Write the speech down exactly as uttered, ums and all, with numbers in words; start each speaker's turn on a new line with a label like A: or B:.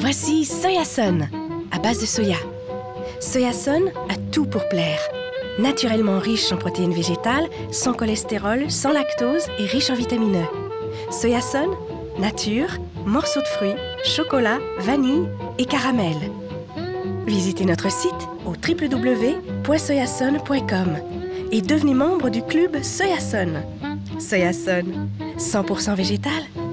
A: Voici Soyason, à base de soya. Soyason a tout pour plaire. Naturellement riche en protéines végétales, sans cholestérol, sans lactose et riche en vitamines E. Soyason, nature, morceaux de fruits, chocolat, vanille et caramel. Visitez notre site au w w w point soyason point com et devenez membre du club Soyason. Soyason, cent pour cent végétal,